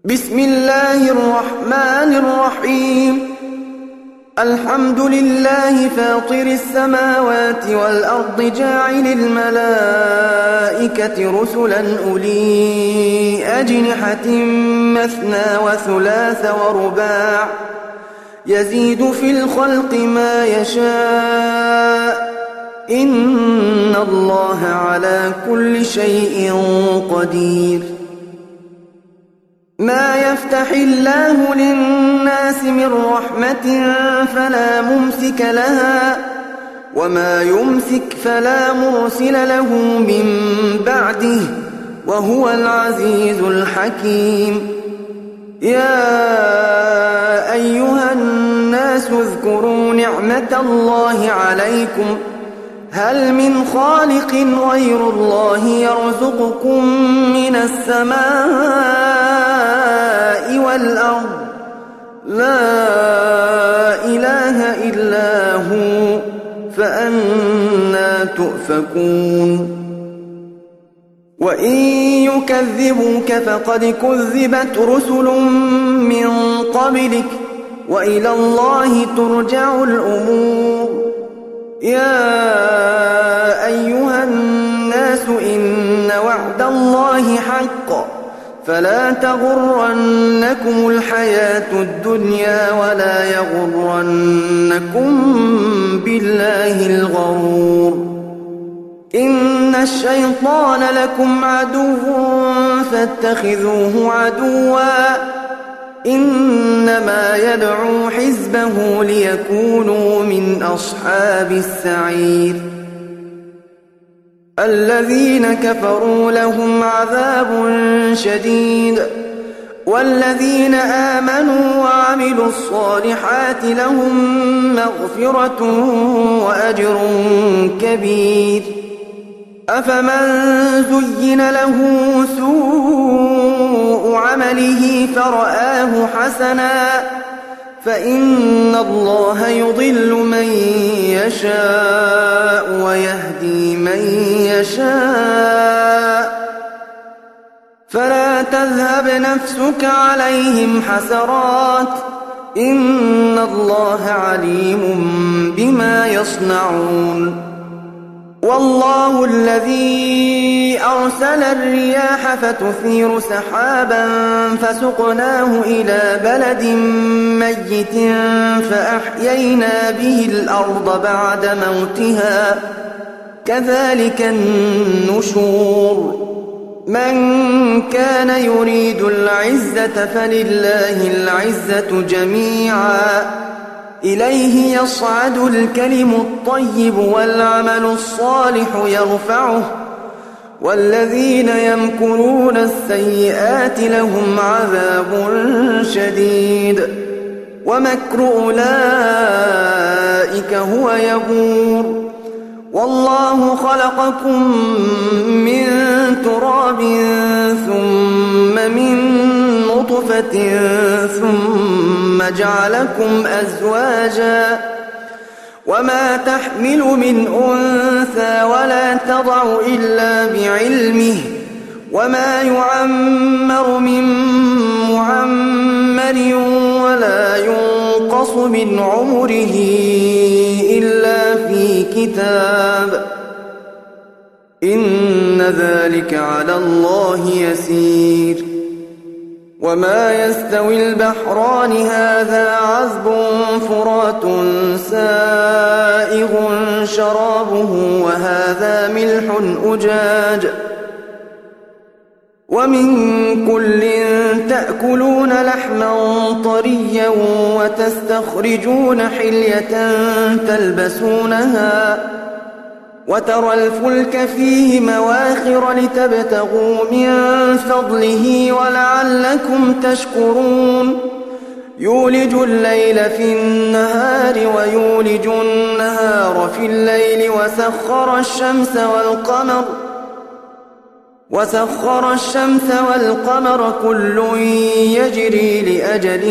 بسم الله الرحمن الرحيم. الحمد لله فاطر السماوات والأرض جاعل الملائكة رسلا أولي أجنحة مثنى وثلاث ورباع يزيد في الخلق ما يشاء إن الله على كل شيء قدير. ما يفتح الله للناس من رحمة فلا ممسك لها وما يمسك فلا مرسل له من بعده وهو العزيز الحكيم. يا أيها الناس اذكروا نعمة الله عليكم هل من خالق غير الله يرزقكم من السماء والأرض لا إله إلا هو فأنى تؤفكون. وإن يكذبوك فقد كذبت رسل من قبلك وإلى الله ترجع الأمور. يا أيها الناس إن وعد الله حق فلا تغرنكم الحياة الدنيا ولا يغرنكم بالله الغرور. إن الشيطان لكم عدو فاتخذوه عدوا إنما يدعو حزبه ليكونوا من أصحاب السعير. الذين كفروا لهم عذاب شديد والذين آمنوا وعملوا الصالحات لهم مغفرة وأجر كبير. أفمن زين له سوء عمله فرآه حسنا فإن الله يضل من يشاء ويهدي من يشاء فلا تذهب نفسك عليهم حسرات إن الله عليم بما يصنعون. والله الذي أرسل الرياح فتثير سحابا فسقناه إلى بلد ميت فأحيينا به الأرض بعد موتها كذلك النشور. من كان يريد العزة فلله العزة جميعا إليه يصعد الكلم الطيب والعمل الصالح يرفعه والذين يمكرون السيئات لهم عذاب شديد ومكر أولئك هو يبور. والله خلقكم من تراب ثم من نطفة ثم جعلكم أزواجا وما تحمل من أنثى ولا تضع إلا بعلمه وما يعمر من معمر ولا ينقص من عمره إلا في كتاب إن ذلك على الله يسير. وما يستوي البحران هذا عذب فرات سائغ شرابه وهذا ملح أجاج ومن كل تأكلون لحما طريا وتستخرجون حلية تلبسونها وترى الفلك فيه مواخر لتبتغوا من فضله ولعلكم تشكرون. يولج الليل في النهار ويولج النهار في الليل وسخر الشمس والقمر كل يجري لأجل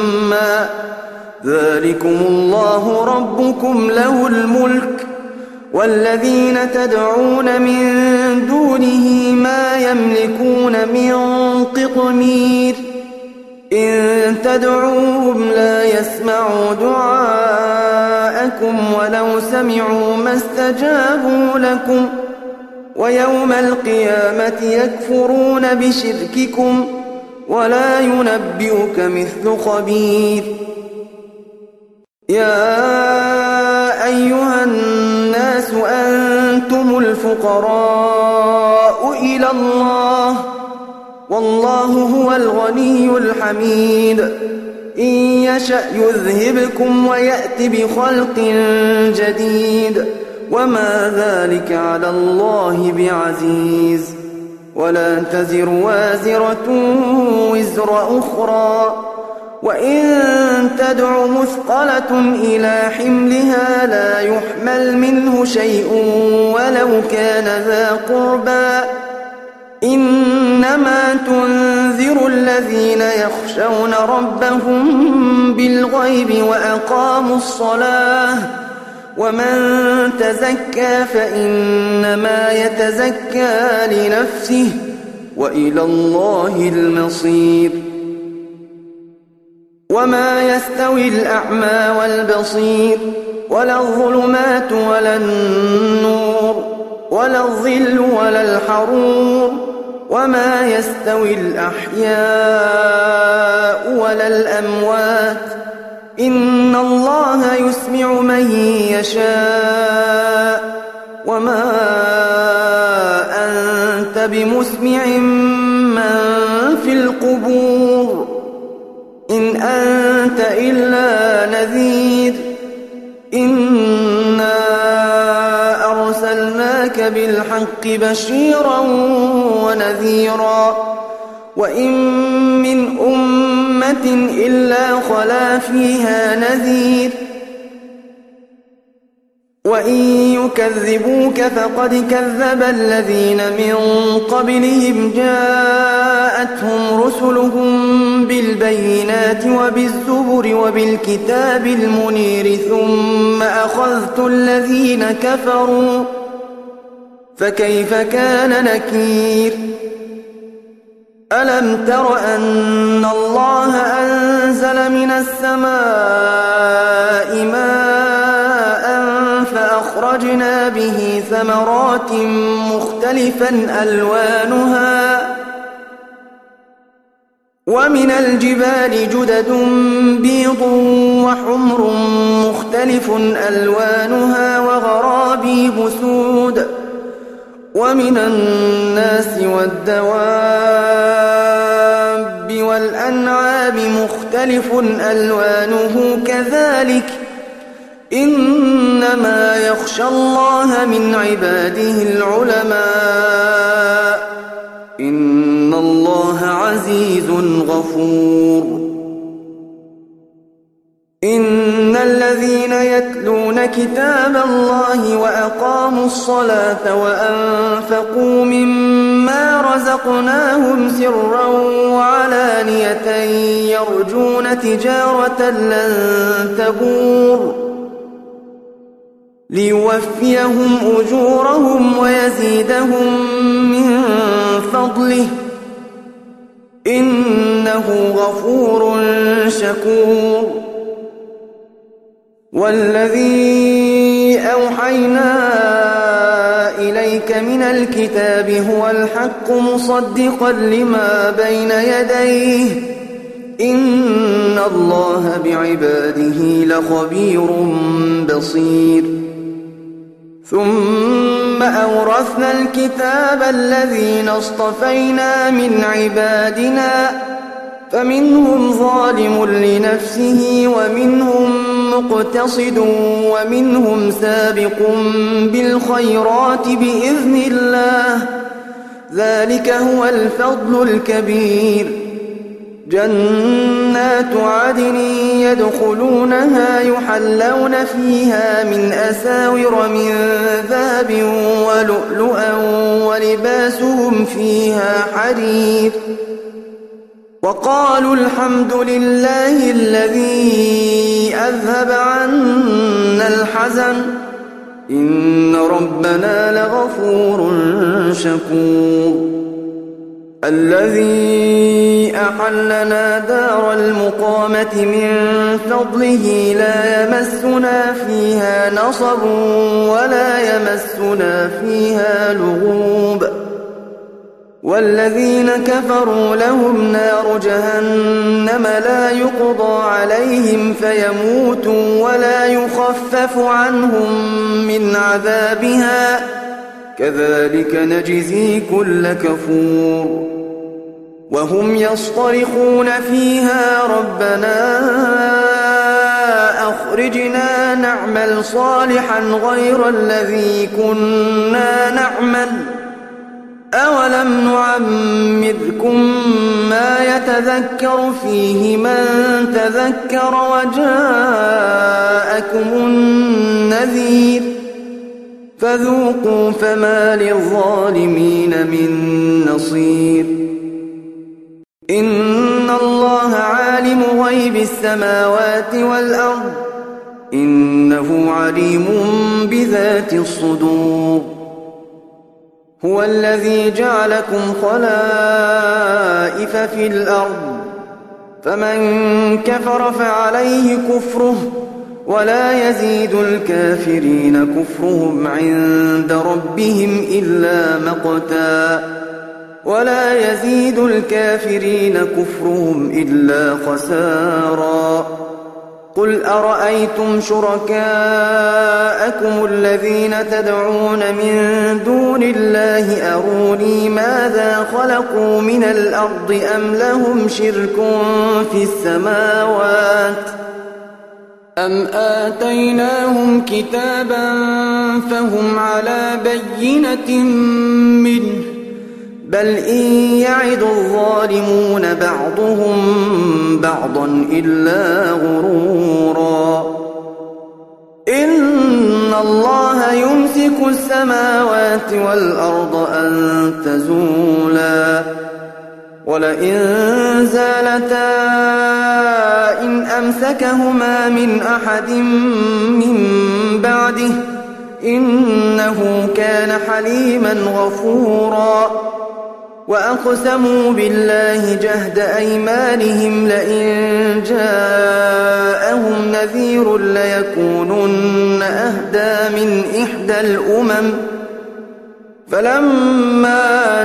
مسمى ذلكم الله ربكم له الملك والذين تدعون من دونه ما يملكون من قطمير إن تدعوهم لا يسمعوا دعاءكم ولو سمعوا ما استجابوا لكم ويوم القيامة يكفرون بشرككم ولا ينبئك مثل خبير يا أيها الناس أنتم الفقراء إلى الله والله هو الغني الحميد إن يشأ يذهبكم ويأت بخلق جديد وما ذلك على الله بعزيز ولا تزر وازرة وزر أخرى وإن تدع مثقلة إلى حملها لا يحمل منه شيء ولو كان ذا قربى إنما تنذر الذين يخشون ربهم بالغيب وأقاموا الصلاة ومن تزكى فإنما يتزكى لنفسه وإلى الله المصير وما يستوي الأعمى والبصير ولا الظلمات ولا النور ولا الظل ولا الحرور وما يستوي الأحياء ولا الأموات إن الله يسمع من يشاء وما أنت بمسمع من في القبور إن أنت إلا نذير إنا أرسلناك بالحق بشيرا ونذيرا وإن من أمة إلا خلا فيها نذير وإن يكذبوك فقد كذب الذين من قبلهم جاءتهم رسلهم بالبينات وبالزبر وبالكتاب المنير ثم أخذت الذين كفروا فكيف كان نكير ألم تر أن الله أنزل من السماء ماء فأخرجنا به ثمرات مختلفا ألوانها ومن الجبال جدد بيض وحمر مختلف ألوانها وغرابيب سود ومن الناس والدواب والأنعام مختلف ألوانه كذلك إنما يخشى الله من عباده العلماء إن الله عزيز غفور إن الذين يتلون كتاب الله وأقاموا الصلاة وأنفقوا مما رزقناهم سرا وعلانية يرجون تجارة لن تبور ليوفيهم أجورهم ويزيدهم من فضله إنه غفور شكور والذي أوحينا إليك من الكتاب هو الحق مصدقا لما بين يديه إن الله بعباده لخبير بصير ثم أورثنا الكتاب الذين اصطفينا من عبادنا فمنهم ظالم لنفسه ومنهم مقتصد ومنهم سابق بالخيرات بإذن الله ذلك هو الفضل الكبير جنات عدن يدخلونها يحلون فيها من أساور من ذهب ولؤلؤا ولباسهم فيها حرير وقالوا الحمد لله الذي أذهب عنا الحزن إن ربنا لغفور شكور الذي أحلنا دار المقامة من فضله لا يمسنا فيها نصب ولا يمسنا فيها لغوب والذين كفروا لهم نار جهنم لا يقضى عليهم فيموتوا ولا يخفف عنهم من عذابها كذلك نجزي كل كفور وهم يصطرخون فيها ربنا أخرجنا نعمل صالحا غير الذي كنا نعمل أولم نعمركم ما يتذكر فيه من تذكر وجاءكم النذير فذوقوا فما للظالمين من نصير إن الله عالم غيب السماوات والأرض إنه عليم بذات الصدور هو الذي جعلكم خلائف في الأرض فمن كفر فعليه كفره ولا يزيد الكافرين كفرهم عند ربهم إلا مقتا ولا يزيد الكافرين كفرهم إلا خسارا قل أرأيتم شركاءكم الذين تدعون من دون الله أروني ماذا خلقوا من الأرض أم لهم شرك في السماوات أم آتيناهم كتابا فهم على بينة منه بل إن يعد الظالمون بعضهم بعضا إلا غرورا إن الله يمسك السماوات والأرض أن تزولا ولئن زالتا إن أمسكهما من أحد من بعده إنه كان حليما غفورا وأقسموا بالله جهد أيمانهم لئن جاءهم نذير ليكونن أهدى من إحدى الأمم فلما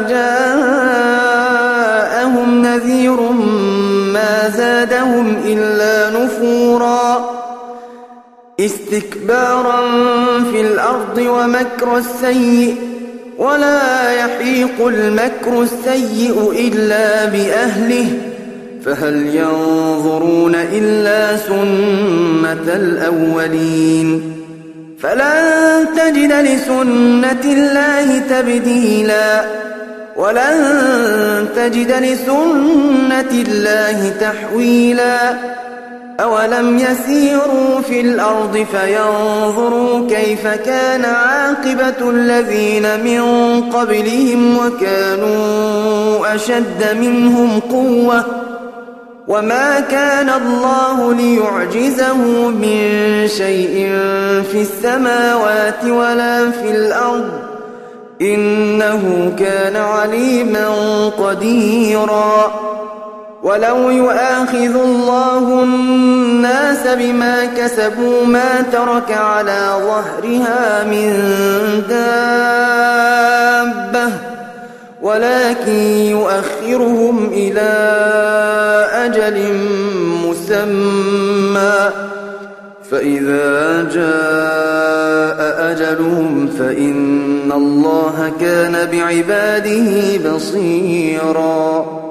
جاءهم نذير ما زادهم إلا نفورا استكبارا في الأرض ومكر السيء ولا يحيق المكر السيء إلا بأهله فهل ينظرون إلا سنة الأولين فلن تجد لسنة الله تبديلا ولن تجد لسنة الله تحويلا أولم يسيروا في الأرض فينظروا كيف كان عاقبة الذين من قبلهم وكانوا أشد منهم قوة وما كان الله ليعجزه من شيء في السماوات ولا في الأرض إنه كان عليما قديرا ولو يؤاخذ الله الناس بما كسبوا ما ترك على ظهرها من دابة ولكن يؤخرهم إلى أجل مسمى فإذا جاء أجلهم فإن الله كان بعباده بصيرا